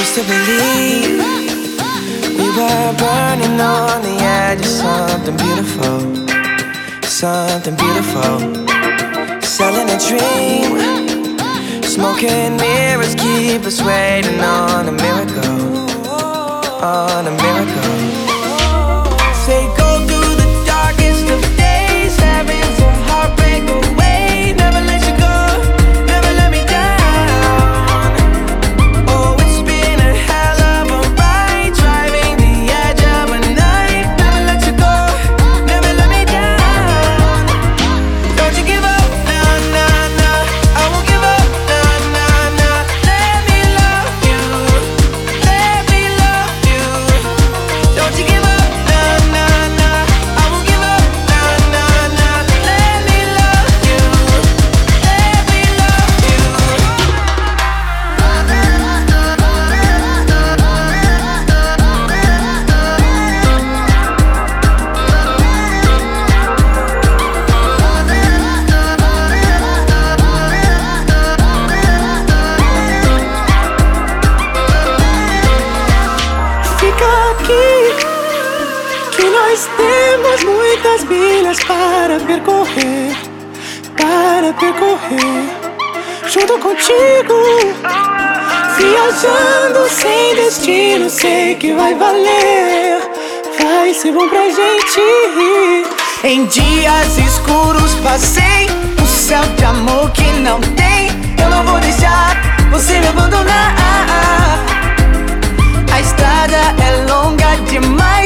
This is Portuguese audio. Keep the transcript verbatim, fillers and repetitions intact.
used to believe we were burning on the edge of something beautiful, something beautiful. Selling a dream, smoking mirrors keep us waiting on a miracle, on a miracle. Say go through the darkest of days, having some heartbreak away. Never let you go, never let me down. Oh, it's been a hell of a ride, driving the edge of a knife. Never let you go, never let me down. Don't you give up, nah, nah, nah. I won't give up, nah, nah, nah. Let me love you, let me love you. Don't you give up, nah, nah, nah. I won't give up, nah, nah, nah. Let me love you, let me love you. Fica aqui, que nós temos muitas milhas para percorrer, para percorrer. Junto contigo, viajando sem destino, sei que vai valer, vai ser bom pra gente. Em dias escuros passei um céu de amor que não tem. Eu não vou deixar você me abandonar. A estrada é longa demais.